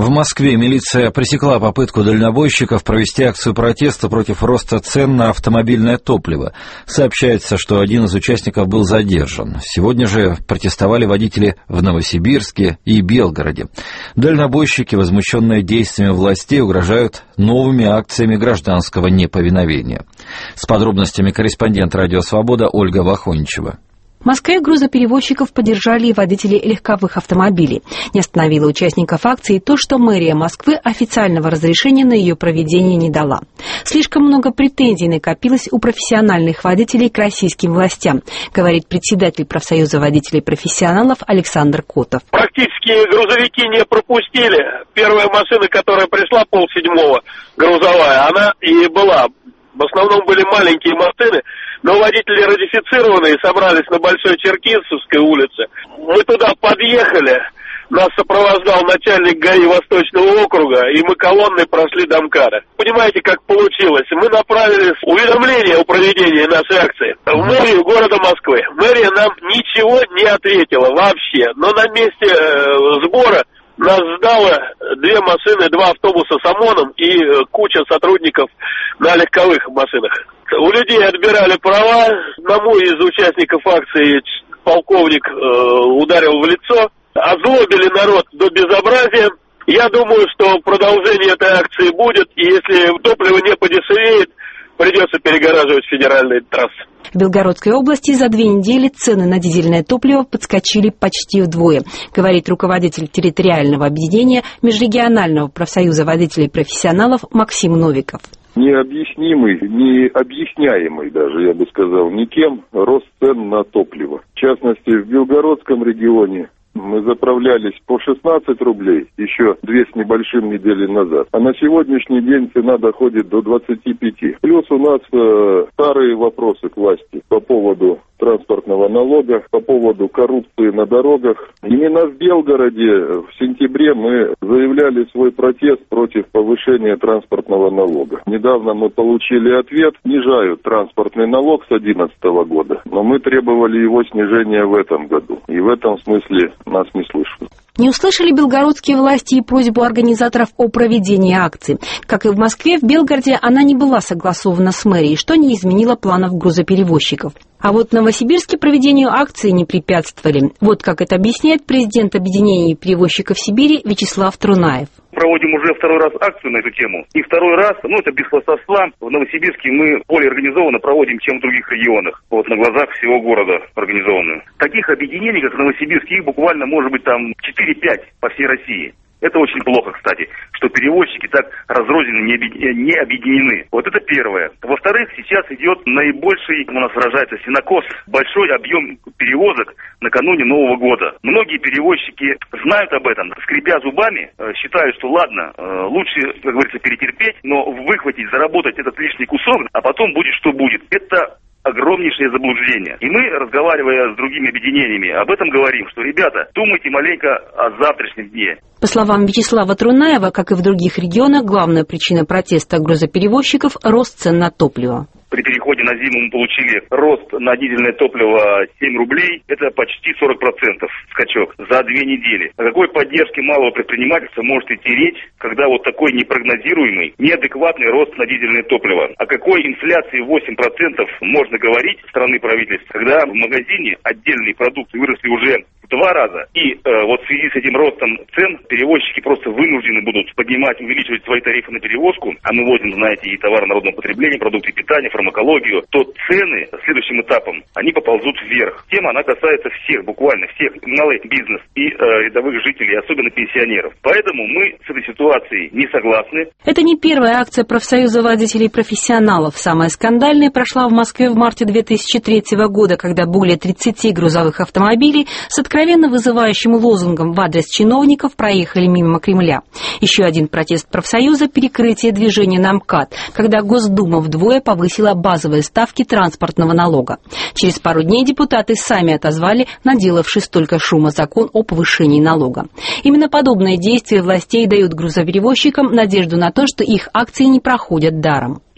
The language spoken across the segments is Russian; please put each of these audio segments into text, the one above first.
В Москве милиция пресекла попытку дальнобойщиков провести акцию протеста против роста цен на автомобильное топливо. Сообщается, что один из участников был задержан. Сегодня же протестовали водители в Новосибирске и Белгороде. Дальнобойщики, возмущенные действиями властей, угрожают новыми акциями гражданского неповиновения. С подробностями корреспондент «Радио Свобода» Ольга Вахончева. В Москве грузоперевозчиков поддержали и водители легковых автомобилей. Не остановило участников акции то, что мэрия Москвы официального разрешения на ее проведение не дала. Слишком много претензий накопилось у профессиональных водителей к российским властям, говорит председатель профсоюза водителей-профессионалов Александр Котов. Практически грузовики не пропустили. Первая машина, которая пришла 6:30, грузовая, она и была. В основном были маленькие машины, но водители ратифицированные собрались на Большой Черкизовской улице. Мы туда подъехали, нас сопровождал начальник ГАИ Восточного округа, и мы колонной прошли до МКАДа. Понимаете, как получилось? Мы направили уведомление о проведении нашей акции в мэрию города Москвы. Мэрия нам ничего не ответила вообще, но на месте сбора нас ждало 2 машины, 2 автобуса с ОМОНом и куча сотрудников на легковых машинах. У людей отбирали права. Одному из участников акции полковник ударил в лицо. Озлобили народ до безобразия. Я думаю, что продолжение этой акции будет. И если топливо не подешевеет, придется перегораживать федеральные трассы. В Белгородской области за 2 недели цены на дизельное топливо подскочили почти вдвое, говорит руководитель территориального объединения Межрегионального профсоюза водителей-профессионалов Максим Новиков. Необъяснимый, необъясняемый даже, я бы сказал, никем рост цен на топливо. В частности, в Белгородском регионе мы заправлялись по 16 рублей еще 2 с небольшим недели назад. А на сегодняшний день цена доходит до 25. Плюс у нас старые вопросы к власти по поводу транспортного налога, по поводу коррупции на дорогах. Именно в Белгороде в сентябре мы заявляли свой протест против повышения транспортного налога. Недавно мы получили ответ: снижают транспортный налог с 2011 года, но мы требовали его снижения в этом году. И в этом смысле нас не слышат. Не услышали белгородские власти и просьбу организаторов о проведении акции. Как и в Москве, в Белгороде она не была согласована с мэрией, что не изменило планов грузоперевозчиков. А вот в Новосибирске проведению акции не препятствовали. Вот как это объясняет президент объединения перевозчиков Сибири Вячеслав Трунаев. Проводим уже 2-й раз акцию на эту тему. И 2-й раз, это без хвастовства, в Новосибирске мы более организованно проводим, чем в других регионах. На глазах всего города организованную. Таких объединений, как в Новосибирске, их буквально может быть там 4-5 по всей России. Это очень плохо, кстати, что перевозчики так разрозненно не объединены. Вот это первое. Во-вторых, сейчас идет наибольший, у нас выражается, сенокос, большой объем перевозок накануне Нового года. Многие перевозчики знают об этом, скрипя зубами, считают, что ладно, лучше, как говорится, перетерпеть, но выхватить, заработать этот лишний кусок, а потом будет, что будет. Это огромнейшее заблуждение. И мы, разговаривая с другими объединениями, об этом говорим, что, ребята, думайте маленько о завтрашнем дне. По словам Вячеслава Трунаева, как и в других регионах, главная причина протеста грузоперевозчиков – рост цен на топливо. При переходе на зиму мы получили рост на дизельное топливо 7 рублей. Это почти 40% скачок за 2 недели. О какой поддержке малого предпринимательства может идти речь, когда вот такой непрогнозируемый, неадекватный рост на дизельное топливо? О какой инфляции 8% можно говорить страны правительства, когда в магазине отдельные продукты выросли уже в 2 раза. И вот в связи с этим ростом цен перевозчики просто вынуждены будут поднимать, увеличивать свои тарифы на перевозку, а мы возим, знаете, и товары народного потребления, продукты питания, фармакологию, то цены следующим этапом, они поползут вверх. Тема, она касается всех, буквально всех, малый бизнес и рядовых жителей, особенно пенсионеров. Поэтому мы с этой ситуацией не согласны. Это не первая акция профсоюза водителей-профессионалов. Самая скандальная прошла в Москве в марте 2003 года, когда более 30 грузовых автомобилей с откровенно вызывающим лозунгом в адрес чиновников проехали мимо Кремля. Еще один протест профсоюза – перекрытие движения на МКАД, когда Госдума вдвое повысила базовые ставки транспортного налога. Через пару дней депутаты сами отозвали наделавший столько шума закон о повышении налога. Именно подобные действия властей дают грузоперевозчикам надежду на то, что их акции не проходят даром.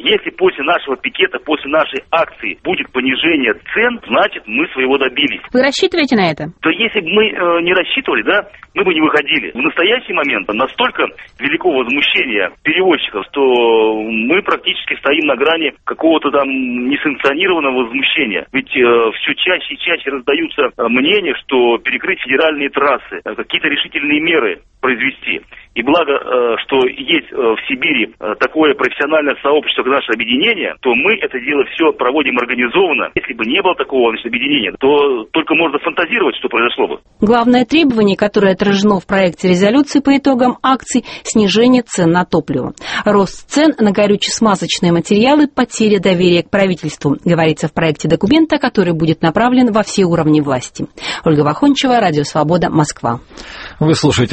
Если после нашего пикета, после нашей акции будет понижение цен, значит, мы своего добились. Вы рассчитываете на это? То если бы мы не рассчитывали, да, мы бы не выходили. В настоящий момент настолько велико возмущение перевозчиков, что мы практически стоим на грани какого-то там несанкционированного возмущения. Ведь все чаще и чаще раздаются мнения, что перекрыть федеральные трассы, какие-то решительные меры произвести. И благо, что есть в Сибири такое профессиональное сообщество, как наше объединение, то мы это дело все проводим организованно. Если бы не было такого объединения, то только можно фантазировать, что произошло бы. Главное требование, которое отражено в проекте резолюции по итогам акций – снижение цен на топливо. Рост цен на горюче-смазочные материалы – потеря доверия к правительству, говорится в проекте документа, который будет направлен во все уровни власти. Ольга Вахончева, Радио Свобода, Москва. Вы слушаете